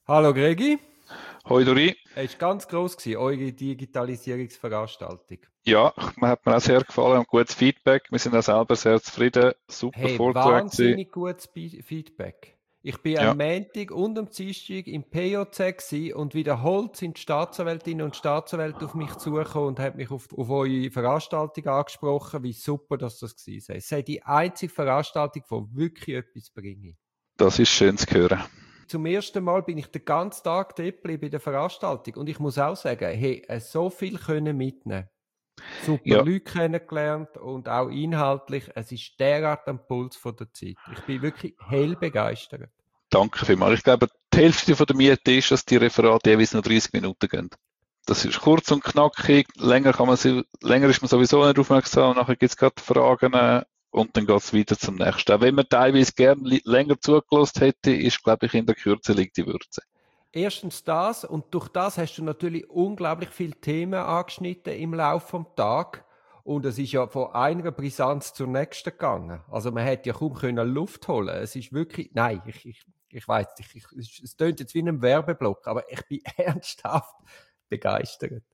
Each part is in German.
Hallo Gregi, Hoi Dori. es war ganz gross, eure Digitalisierungsveranstaltung. Ja, mir hat mir auch sehr gefallen und gutes Feedback. Wir sind auch selber sehr zufrieden. Super Hey, Vortrag gewesen. wahnsinnig gutes Feedback. Ich bin Ja, am Montag und am Dienstag im POC und wiederholt sind die Staatsanwältinnen und Staatsanwälte auf mich zugekommen und haben mich auf eure Veranstaltung angesprochen, wie super das war. Es sei die einzige Veranstaltung, die wirklich etwas bringt. das ist schön zu hören. Zum ersten Mal bin ich den ganzen Tag dort geblieben bei der Veranstaltung und ich muss auch sagen, hey, so viel können mitnehmen. Super Ja, Leute kennengelernt und auch inhaltlich, es ist derart am Puls von der Zeit. Ich bin wirklich hell begeistert. danke vielmals. Ich glaube, die Hälfte von der Miete ist, dass die Referate jeweils nur 30 Minuten gehen. Das ist kurz und knackig. Länger ist man sowieso nicht aufmerksam. Nachher gibt es gerade Fragen und dann geht es weiter zum nächsten. Auch wenn man teilweise gerne länger zugelassen hätte, ist, glaube ich, in der Kürze liegt die Würze. Erstens das und durch das hast du natürlich unglaublich viele Themen angeschnitten im Laufe vom Tag und es ist ja von einer Brisanz zur nächsten gegangen. Also man hätte ja kaum können Luft holen. Es ist wirklich, nein, ich weiß, es tönt jetzt wie ein Werbeblock, aber ich bin ernsthaft begeistert.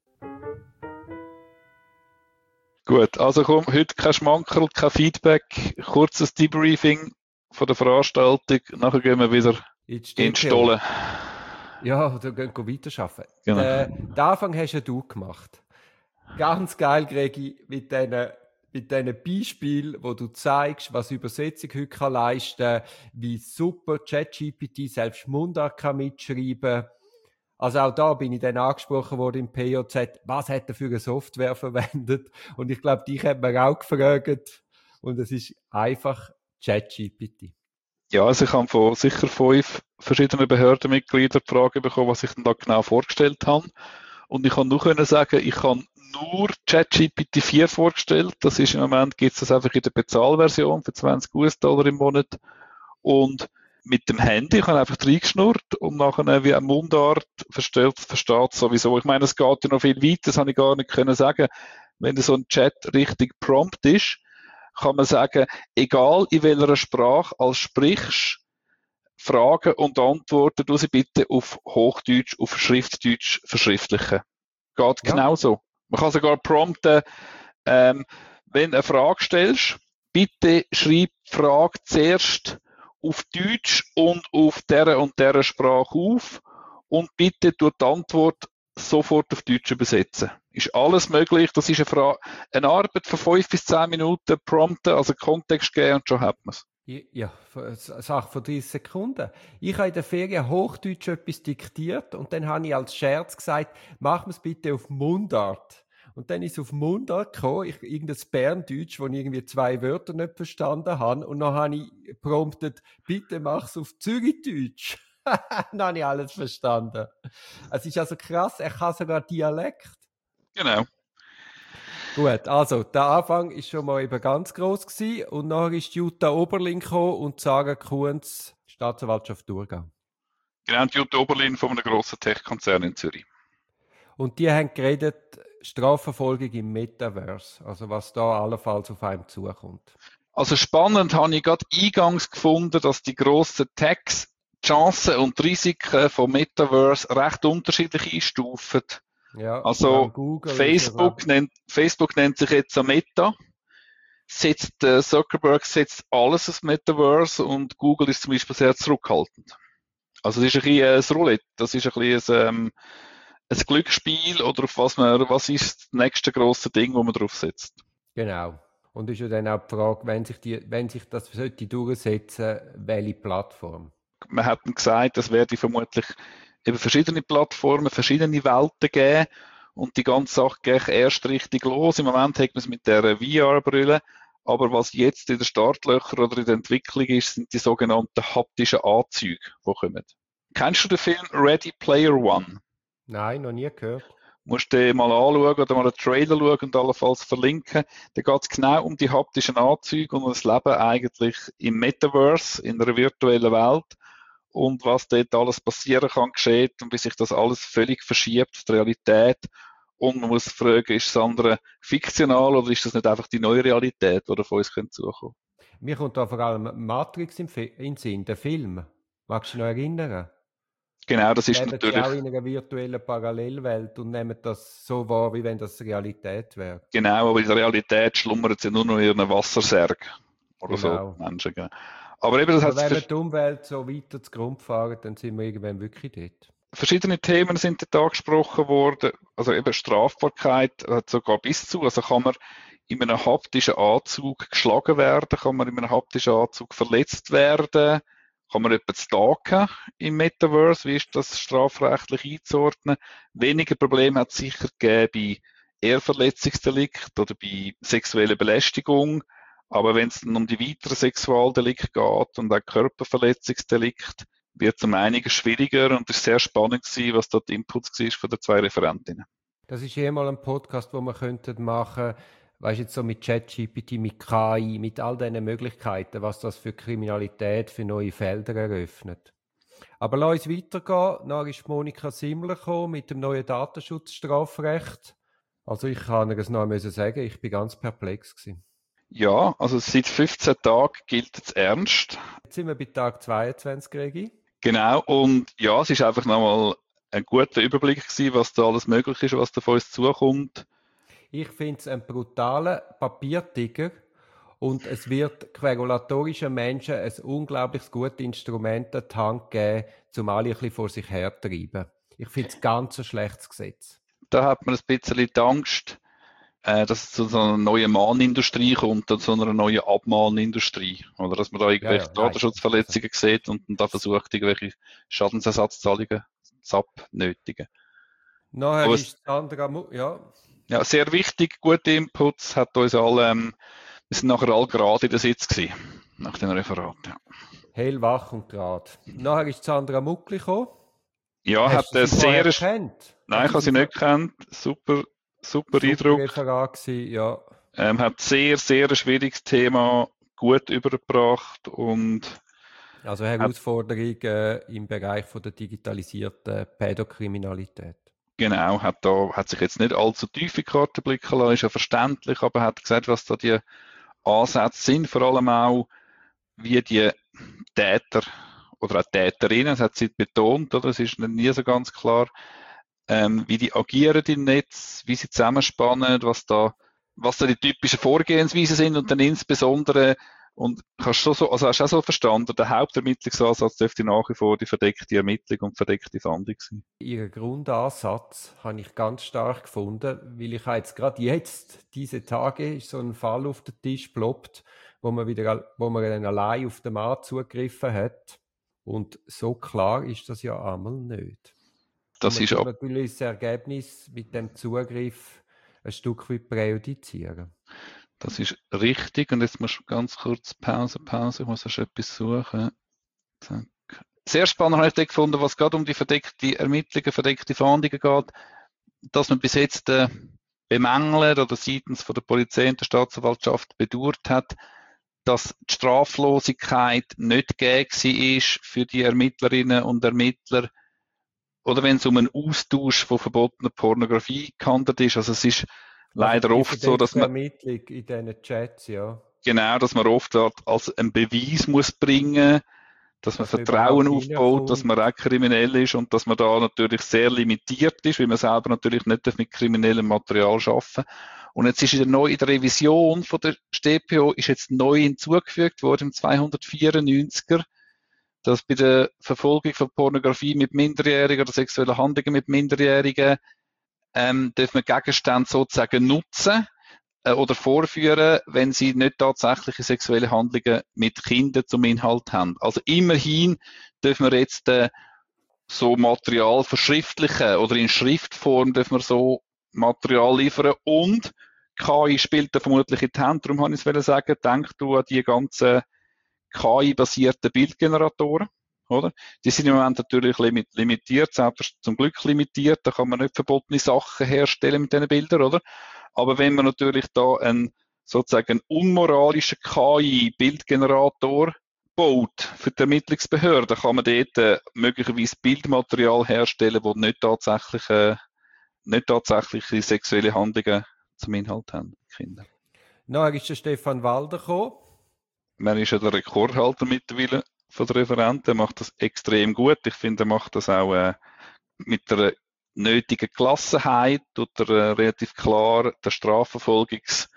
Gut, also komm, heute kein Schmankerl, kein Feedback, kurzes Debriefing von der Veranstaltung, nachher gehen wir wieder Jetzt in die steht ja, Stolle. ja, oder gehen weiterarbeiten. Genau. Den Anfang hast ja du gemacht. Ganz geil, Gregi, mit diesen Beispielen, wo du zeigst, was Übersetzung heute kann leisten, wie super ChatGPT selbst Mundart kann mitschreiben. Also auch da bin ich dann angesprochen worden im POZ, was hat er für eine Software verwendet? Und ich glaube, dich hat man auch gefragt. Und es ist einfach ChatGPT. Ja, also ich habe von sicher 5 verschiedenen Behördenmitgliedern die Frage bekommen, was ich denn da genau vorgestellt habe. Und ich kann nur können sagen, ich habe nur ChatGPT 4 vorgestellt. Das ist im Moment, gibt es das einfach in der Bezahlversion für 20 US-Dollar im Monat. Und mit dem Handy, ich habe einfach reingeschnurrt und nachher wie eine Mundart versteht sowieso. Ich meine, es geht ja noch viel weiter, das habe ich gar nicht können sagen. Wenn so ein Chat richtig prompt ist, kann man sagen, egal in welcher Sprache als sprichst, Fragen und Antworten, du sie bitte auf Hochdeutsch, auf Schriftdeutsch verschriftlichen. Geht Ja, genauso. Man kann sogar prompten, ähm, wenn du eine Frage stellst, bitte schreib die Frage zuerst auf Deutsch und auf der und der Sprache auf und bitte tu die Antwort sofort auf Deutsch übersetzen. Ist alles möglich. Das ist eine Arbeit von 5 bis 10 Minuten prompten, also Kontext geben und schon hat man es. ja, eine Sache von 30 Sekunden. Ich habe in der Ferien Hochdeutsch etwas diktiert und dann habe ich als Scherz gesagt, mach mir es bitte auf Mundart. Und dann ist es auf Mundart gekommen, irgendein Berndeutsch, wo ich irgendwie 2 Wörter nicht verstanden habe. Und dann habe ich promptet, bitte mach es auf Zürichdeutsch. Dann habe ich alles verstanden. Es ist also krass, er kann sogar Dialekt. Genau. Gut, also der Anfang ist schon mal eben ganz groß gewesen und nachher ist Jutta Oberlin gekommen und Sarah Kunz, Staatsanwaltschaft Thurgau. Genau, die Jutta Oberlin von einem grossen Tech-Konzern in Zürich. Und die haben geredet, Strafverfolgung im Metaverse, also was da allenfalls auf einem zukommt. Also spannend habe ich gerade eingangs gefunden, dass die grossen Techs die Chancen und die Risiken vom Metaverse recht unterschiedlich einstufen. Ja, vor Also allem Google ist ja, Facebook nennt sich jetzt so Meta. Zuckerberg setzt alles aufs Metaverse und Google ist zum Beispiel sehr zurückhaltend. Also das ist ein bisschen ein Roulette, das ist ein bisschen ein Glücksspiel oder was ist das nächste grosse Ding, wo man drauf setzt. genau. Und ist ja dann auch die Frage, wenn sich das sollte durchsetzen, welche Plattform? Man hat gesagt, es werde vermutlich eben verschiedene Plattformen, verschiedene Welten geben und die ganze Sache geht erst richtig los. Im Moment hat man es mit der VR-Brille, aber was jetzt in den Startlöchern oder in der Entwicklung ist, sind die sogenannten haptischen Anzüge, die kommen. Kennst du den Film Ready Player One? Nein, noch nie gehört. Musst du den mal anschauen oder mal einen Trailer schauen und allenfalls verlinken. Da geht es genau um die haptischen Anzüge und um das Leben eigentlich im Metaverse, in einer virtuellen Welt und was dort alles passieren kann, geschieht und wie sich das alles völlig verschiebt, die Realität. Und man muss fragen, ist das andere fiktional oder ist das nicht einfach die neue Realität, die auf uns zukommen könnte? Mir kommt da vor allem Matrix in den Sinn, der Film. Magst du dich noch erinnern? Genau, das ist Leben sie natürlich, auch in einer virtuellen Parallelwelt und nehmen das so wahr, wie wenn das Realität wäre. genau, aber in der Realität schlummern sie nur noch in ihren Wassersärg oder so, Genau. Menschen. Genau. Aber eben, das Aber hat wenn wir die Umwelt so weiter zu Grund fahren, dann sind wir irgendwann wirklich dort. verschiedene Themen sind dort angesprochen worden. Also eben Strafbarkeit hat sogar bis zu, also kann man in einem haptischen Anzug geschlagen werden, kann man in einem haptischen Anzug verletzt werden, kann man jemanden stalken im Metaverse, wie ist das strafrechtlich einzuordnen? Weniger Probleme hat es sicher gegeben bei Ehrverletzungsdelikt oder bei sexueller Belästigung. Aber wenn es dann um die weiteren Sexualdelikte geht und auch Körperverletzungsdelikt, wird es um einiges schwieriger und es ist sehr spannend gewesen, was dort Inputs war von den zwei Referentinnen. Das ist mal ein Podcast, wo wir könnten machen, weißt jetzt so mit ChatGPT, mit KI, mit all diesen Möglichkeiten, was das für Kriminalität, für neue Felder eröffnet. Aber lass uns weitergehen. Dann ist Monika Simmler gekommen mit dem neuen Datenschutzstrafrecht. Also ich kann es noch einmal sagen, ich bin ganz perplex gewesen. Ja, also seit 15 Tagen gilt es ernst. Jetzt sind wir bei Tag 22, Regi. Genau, und ja, es ist einfach nochmal ein guter Überblick gewesen, was da alles möglich ist, was da von uns zukommt. Ich finde es ein brutaler Papiertiger und es wird regulatorischen Menschen ein unglaublich gutes Instrument an die Hand geben, um alle ein bisschen vor sich herzutreiben. Ich finde es ganz ein schlechtes Gesetz. Da hat man ein bisschen die Angst, dass es zu so einer neuen Mahnindustrie kommt und zu einer neuen Abmahnindustrie. Oder dass man da irgendwelche Datenschutzverletzungen sieht und da versucht, irgendwelche Schadensersatzzahlungen zu abnötigen. Nachher ist Sandra, Ja, sehr wichtig, gute Inputs, hat uns alle, wir sind nachher alle gerade in der Sitz gewesen, nach dem Referat. Ja. Hellwach und gerade. Nachher ist Sandra Muckli gekommen. Ja, Hast hat er sehr, gekannt? nein, ich habe sie nicht gekannt, super Eindruck. Referat gewesen, ja. Hat sehr ein schwieriges Thema gut übergebracht und also Herausforderungen im Bereich von der digitalisierten Pädokriminalität. Genau, hat sich jetzt nicht allzu tief in die Karte blicken lassen, ist ja verständlich, aber hat gesagt, was da die Ansätze sind, vor allem auch, wie die Täter oder auch Täterinnen, das hat sie betont, oder? Es ist nie so ganz klar, wie die agieren im Netz, wie sie zusammenspannen, was da die typischen Vorgehensweisen sind und dann insbesondere, und hast du so, also hast du auch so verstanden, der Hauptermittlungsansatz dürfte nach wie vor die verdeckte Ermittlung und verdeckte Fahndung sein. Ihren Grundansatz habe ich ganz stark gefunden, weil ich jetzt gerade diese Tage, ist so ein Fall auf den Tisch ploppt, wo man dann allein auf den Mann zugegriffen hat. Und so klar ist das ja einmal nicht. Das ist natürlich das Ergebnis mit dem Zugriff ein Stück weit präjudizieren. Das ist richtig. Und jetzt muss ich ganz kurz Pause. Ich muss erst etwas suchen. Zack. Sehr spannend habe ich gefunden, was gerade um die verdeckte Ermittlungen, verdeckte Fahndungen geht, dass man bis jetzt bemängelt oder seitens von der Polizei und der Staatsanwaltschaft bedauert hat, dass die Straflosigkeit nicht gegeben ist für die Ermittlerinnen und Ermittler oder wenn es um einen Austausch von verbotener Pornografie gehandelt ist. Also es ist leider oft so, dass man Ermittlung in diesen Chats, ja. Genau, dass man oft als einen Beweis muss bringen, dass man Vertrauen aufbaut, dass man auch kriminell ist und dass man da natürlich sehr limitiert ist, weil man selber natürlich nicht mit kriminellem Material arbeiten. Und jetzt ist in der Revision von der StPO ist jetzt neu hinzugefügt worden im 294er, dass bei der Verfolgung von Pornografie mit Minderjährigen oder sexuellen Handlungen mit Minderjährigen darf man Gegenstände sozusagen nutzen oder vorführen, wenn sie nicht tatsächliche sexuelle Handlungen mit Kindern zum Inhalt haben. Also immerhin dürfen wir jetzt so Material verschriftlichen oder in Schriftform dürfen wir so Material liefern und KI spielt da vermutlich in die Hand. Darum habe ich es sagen, denk du an die ganzen KI-basierten Bildgeneratoren. Oder? Die sind im Moment natürlich limitiert, selbst zum Glück limitiert, da kann man nicht verbotene Sachen herstellen mit diesen Bildern, oder? Aber wenn man natürlich da sozusagen einen unmoralischen KI-Bildgenerator baut für die Ermittlungsbehörden, kann man dort möglicherweise Bildmaterial herstellen, das nicht tatsächliche sexuelle Handlungen zum Inhalt haben. Nachher ist der Stefan Walder gekommen. Man ist ja der Rekordhalter mittlerweile von der Referenten, macht das extrem gut. Ich finde, er macht das auch mit der nötigen Gelassenheit oder relativ klar den Strafverfolgungspunkt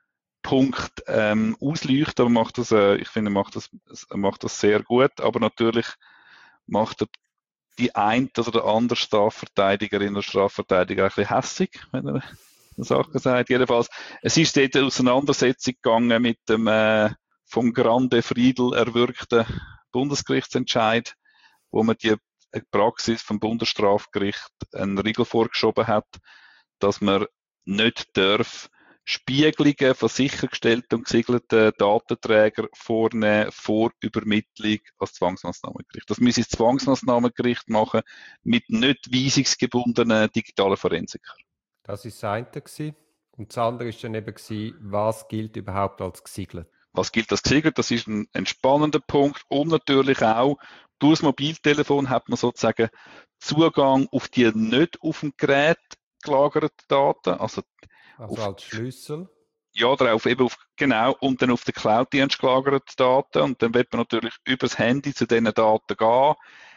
ausleuchten. Aber macht das, ich finde, er macht das sehr gut. Aber natürlich macht er die eine oder der andere Strafverteidigerin oder Strafverteidiger ein bisschen hässig, wenn er Sachen sagt. Jedenfalls, es ist dort eine Auseinandersetzung gegangen mit dem vom Grande Friedel erwirkten Bundesgerichtsentscheid, wo man die Praxis vom Bundesstrafgericht einen Riegel vorgeschoben hat, dass man nicht darf Spiegelungen von sichergestellten und gesiegelten Datenträgern vornehmen vor Übermittlung als Zwangsmaßnahmengericht. Das müsse das Zwangsmaßnahmengericht machen mit nicht weisungsgebundenen digitalen Forensikern. Das war das eine gewesen. Und das andere war dann eben, was gilt überhaupt als gesiegelt? Was gilt als gesiegelt? Das ist ein spannender Punkt. Und natürlich auch, durch das Mobiltelefon hat man sozusagen Zugang auf die nicht auf dem Gerät gelagerten Daten. Also als Schlüssel? Ja, genau, und dann auf den Cloud-Dienst gelagerten Daten. Und dann wird man natürlich übers Handy zu diesen Daten gehen.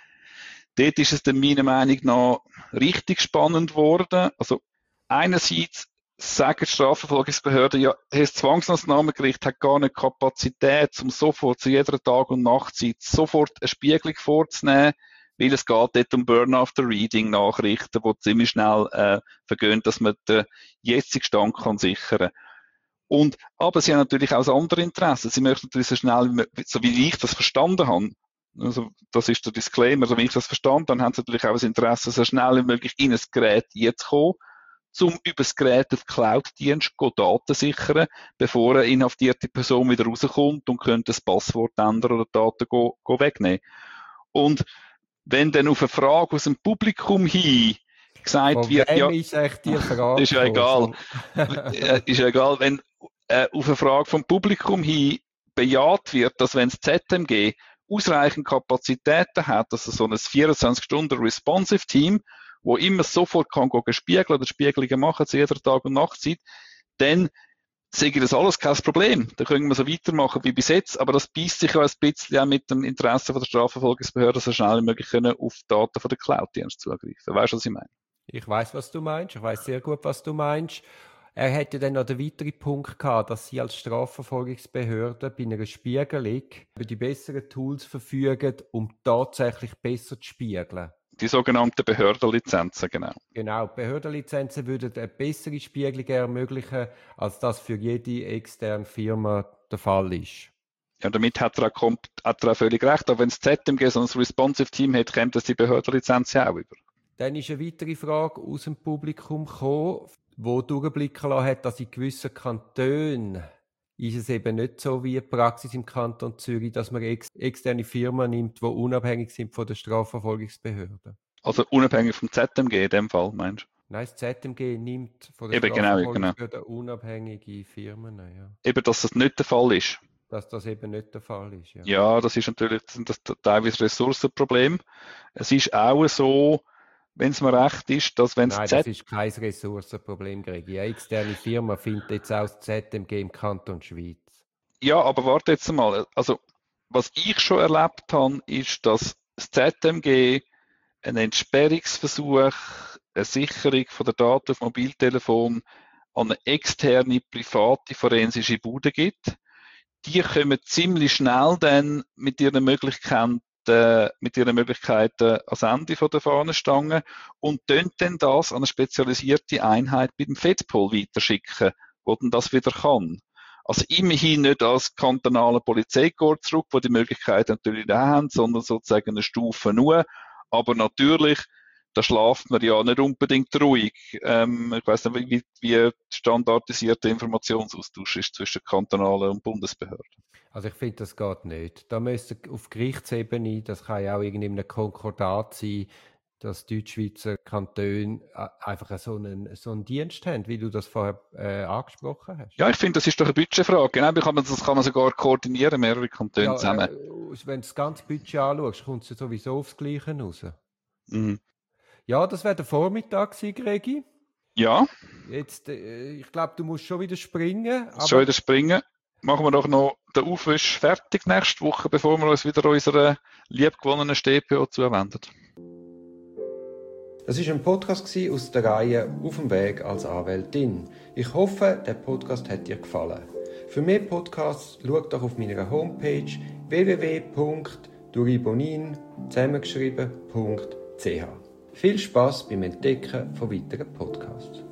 Dort ist es dann meiner Meinung nach richtig spannend geworden. Also einerseits sagen die Strafverfolgungsbehörden, ja, das Zwangsmaßnahmengericht hat gar nicht Kapazität, um sofort zu jeder Tag- und Nachtzeit sofort eine Spiegelung vorzunehmen, weil es geht dort um Burn-After-Reading-Nachrichten, die ziemlich schnell vergehen, dass man den jetzigen Stand kann sichern. Aber sie haben natürlich auch das andere Interesse. Sie möchten natürlich so schnell, so wie ich das verstanden habe, also das ist der Disclaimer, so wie ich das verstanden habe, haben sie natürlich auch das Interesse, so schnell wie möglich in ein Gerät jetzt kommen, um über das Gerät auf Cloud-Dienst Daten sichern, bevor eine inhaftierte Person wieder rauskommt und könnte das Passwort ändern oder Daten wegnehmen. Und wenn dann auf eine Frage aus dem Publikum hin gesagt wird, ja, ist echt die Frage? ist ja egal. Ist ja egal, wenn auf eine Frage vom Publikum hin bejaht wird, dass wenn das ZMG ausreichend Kapazitäten hat, dass es so ein 24-Stunden-Responsive-Team, wo immer sofort kann spiegeln oder Spiegelungen machen zu jeder Tag- und Nachtzeit, dann sage das alles kein Problem. Da können wir so weitermachen wie bis jetzt, aber das beißt sich ja ein bisschen auch mit dem Interesse von der Strafverfolgungsbehörde, so schnell wie möglich können auf Daten von der Cloud-Dienst zugreifen. Weißt du, was ich meine? Ich weiß, was du meinst. Ich weiß sehr gut, was du meinst. Er hätte dann noch den weiteren Punkt gehabt, dass Sie als Strafverfolgungsbehörde bei einer Spiegelung über die besseren Tools verfügen, um tatsächlich besser zu spiegeln. Die sogenannten Behördenlizenzen, genau. Genau, Behördenlizenzen würden eine bessere Spiegelung ermöglichen, als das für jede externe Firma der Fall ist. Ja, damit hat er auch völlig recht. Aber wenn das ZMG so ein Responsive Team hat, kommt das die Behördenlizenz auch über. Dann ist eine weitere Frage aus dem Publikum gekommen, wo durchblicken lassen hat, dass in gewissen Kantonen ist es eben nicht so wie die Praxis im Kanton Zürich, dass man externe Firmen nimmt, die unabhängig sind von der Strafverfolgungsbehörde. Also unabhängig vom ZMG in dem Fall, meinst du? Nein, das ZMG nimmt von der Eben, Strafverfolgungsbehörde unabhängige Firmen. Ja. Eben, dass das nicht der Fall ist. Dass das eben nicht der Fall ist. Ja, ja das ist natürlich das teilweise Ressourcenproblem. Es ist auch so, wenn es mir recht ist, dass wenn es Nein, das ist kein Ressourcenproblem, Gregi. Eine externe Firma findet jetzt auch das ZMG im Kanton Schweiz. Ja, aber warte jetzt mal. Also, was ich schon erlebt habe, ist, dass das ZMG einen Entsperrungsversuch, eine Sicherung von der Daten auf Mobiltelefon an eine externe, private forensische Bude gibt. Die kommen ziemlich schnell dann mit ihren Möglichkeiten ans Ende von der Fahnenstange und dann das an eine spezialisierte Einheit bei dem FEDPOL weiterschicken, wo dann das wieder kann. Also immerhin nicht als kantonale Polizeikorps zurück, wo die Möglichkeit natürlich da haben, sondern sozusagen eine Stufe nur. Aber natürlich, da schlaft man ja nicht unbedingt ruhig. Ich weiss nicht, wie standardisierter Informationsaustausch ist zwischen kantonalen und Bundesbehörden. Also ich finde, das geht nicht. Da müsste auf Gerichtsebene, das kann ja auch irgendwie in einem Konkordat sein, dass Deutschschweizer Kantone einfach so einen Dienst haben, wie du das vorher angesprochen hast. Ja, ich finde, das ist doch eine Budgetfrage. Genau, das kann man sogar koordinieren, mehrere Kantone zusammen. Wenn du das ganze Budget anschaust, kommt es ja sowieso aufs Gleiche raus. Mhm. Ja, das wäre der Vormittag gewesen, Gregi. Ja. Jetzt, ich glaube, du musst schon wieder springen. Schon wieder springen. machen wir doch noch den Aufwisch fertig nächste Woche, bevor wir uns wieder unserer liebgewonnenen StPO zuwenden. Das war ein Podcast aus der Reihe «Auf dem Weg als Anwältin». Ich hoffe, der Podcast hat dir gefallen. Für mehr Podcasts schau doch auf meiner Homepage www.duribonin zusammengeschrieben.ch. Viel Spass beim Entdecken von weiteren Podcasts.